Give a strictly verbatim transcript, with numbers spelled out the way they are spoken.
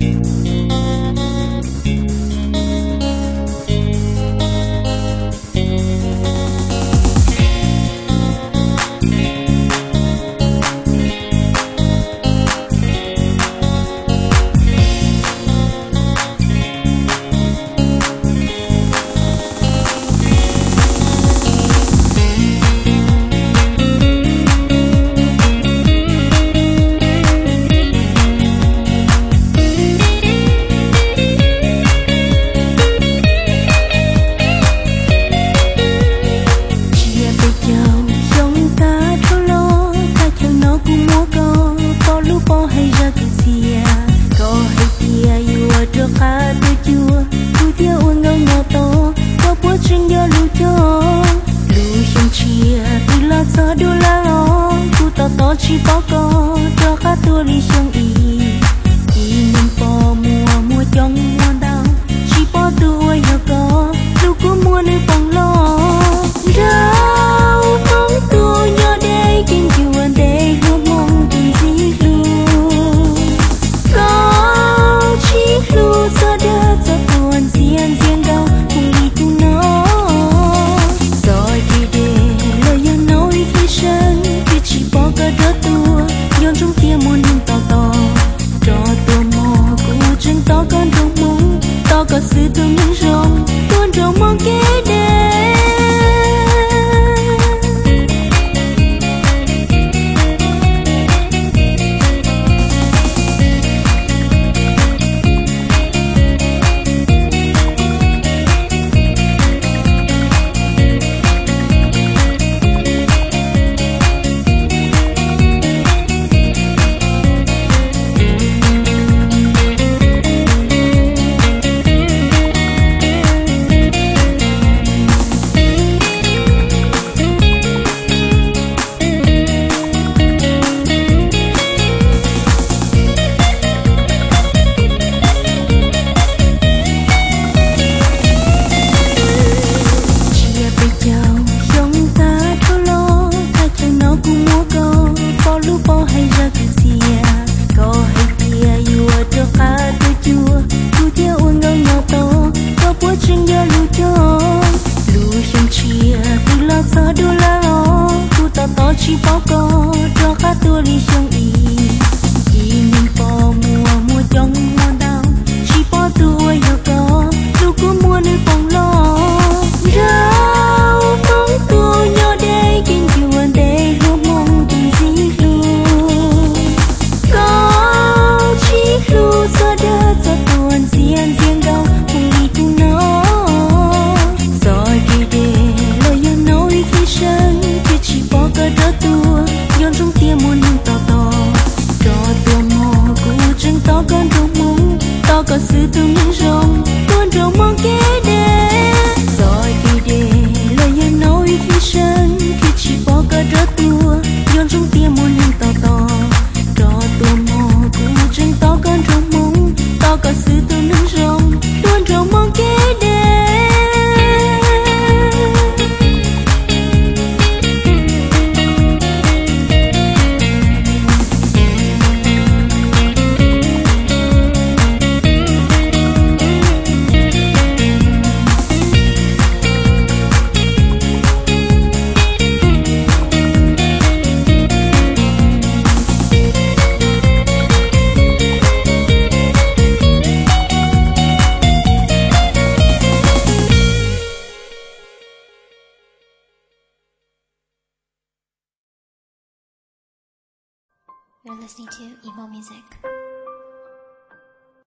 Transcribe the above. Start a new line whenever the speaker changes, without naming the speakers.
chỉ có có cho khá tua đi sông y y mình bỏ mùa mùa trong mùa đau chỉ bỏ tua yêu có lúc có mùa nơi phòng lo đau mong tua nhớ đây kinh chuồn đây ước mong từng gì luôn có chỉ luôn cho đỡ cho tuần riêng riêng đâu cùng đi cùng nó rồi thì để lời yêu nói khi sân khi chỉ bỏ cơ đỡ tua nhon trong tia muôn hương to to cho tua mò cũng chân to con trong mông to có sự thương những rong tuôn trong mong kế đêm. Chỉ bỏ có cho khá tua đi sông y y mình bỏ mùa mùa trong mùa đau chỉ bỏ tua yêu có lúc có mùa nơi phòng lo đau mong tua nhớ đây kinh chuồn đây ước mong từng gì luôn có chỉ luôn cho đỡ cho tuần riêng riêng đâu cùng đi cùng nó rồi thì để lời yêu nói khi sân khi chỉ bỏ cơ đỡ tua nhon trong tia muôn hương to to cho tua mò cũng chân to con trong mông to có sự thương những rong tuôn trong mong kế đêm rồi thì để lời yêu nói khi sân khi chỉ bỏ cơ đỡ tua nhon trong tia muôn hương to to cho tua mò cũng chân to con trong mông to có sự thương những rong tuôn trong mong kế đêm.
You're listening to emo music.